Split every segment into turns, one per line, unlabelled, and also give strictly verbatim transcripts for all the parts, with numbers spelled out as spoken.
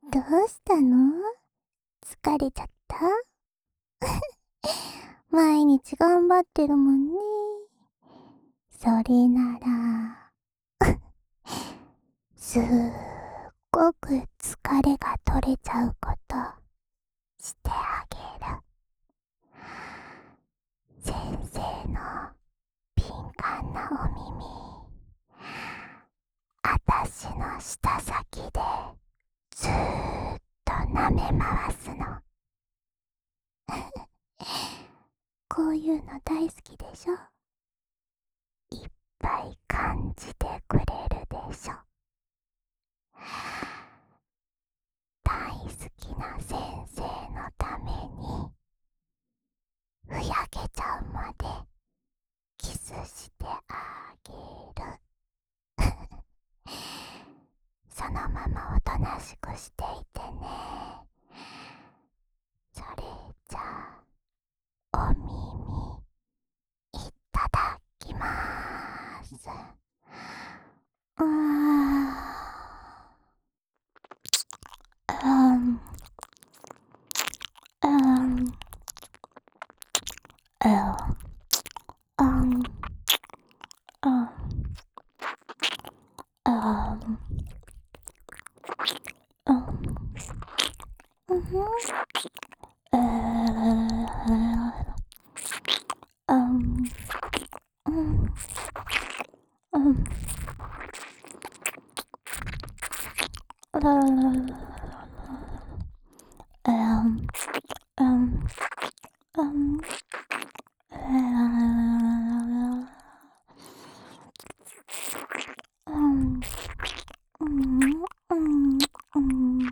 どうしたの？疲れちゃった？毎日頑張ってるもんね。それなら、すっごく疲れが取れちゃうことしてあげる。先生の敏感なお耳、あたしの舌先でずーっと舐め回すの。こういうの大好きでしょ？いっぱい感じてくれるでしょ？大好きな先生のためにふやけちゃうまでキスしてあげる。そのままおとなしくしていてね。それじゃあお耳いただきまーす。うーんうんうんうんうんうんうんうんえーうんうんうんうんうんうんうんうんうん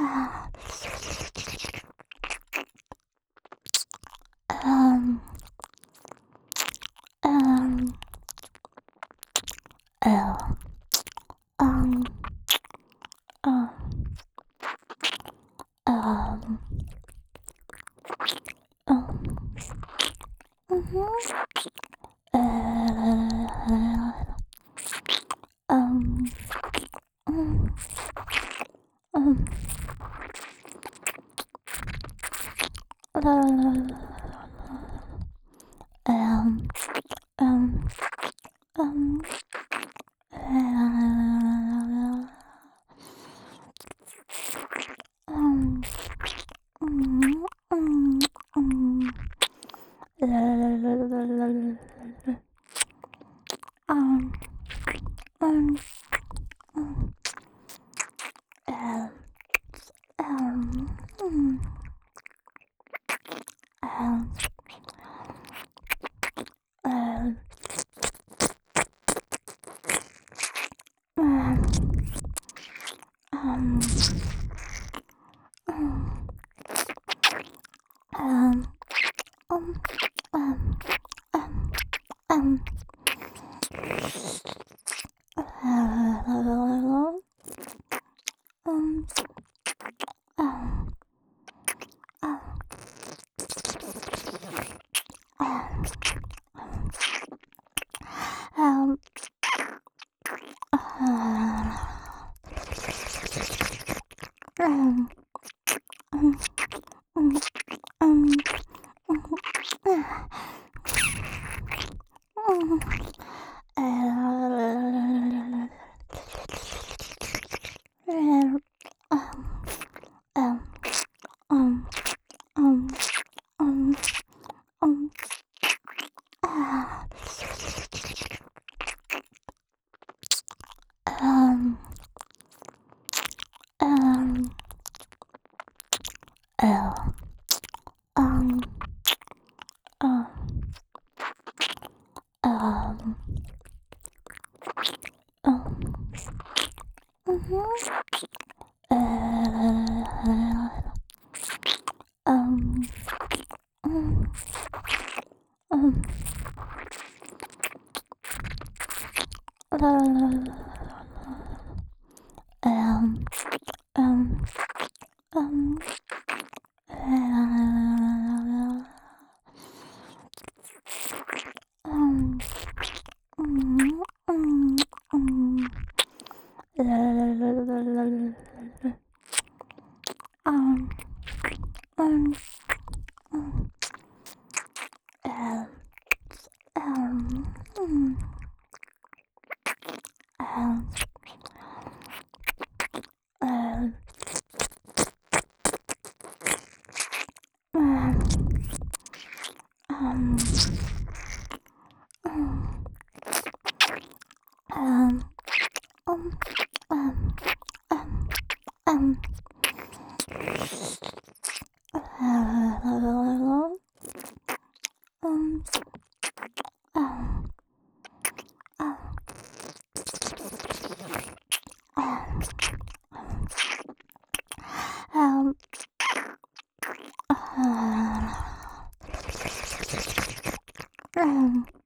um, um, mhm, uh, um, um, um, um, um, um, um, mm, mm, mm, um, um, um, um, um, mm, um, um, um, um, um, um, um, um, um, um, uh, um, um, um, um, um, uh, um, um, um, um, um, uh, um, um, um, um, um, um, ah, um, um, L, um, um, um, um, mhm, uh, um, um, um, um, um, um, uh, um, mm, mm, mm, um, um, um, um, um, mm, um, um, um, um, um, um, um, um, um, um, uh, um, um, um, um, um, uh, um,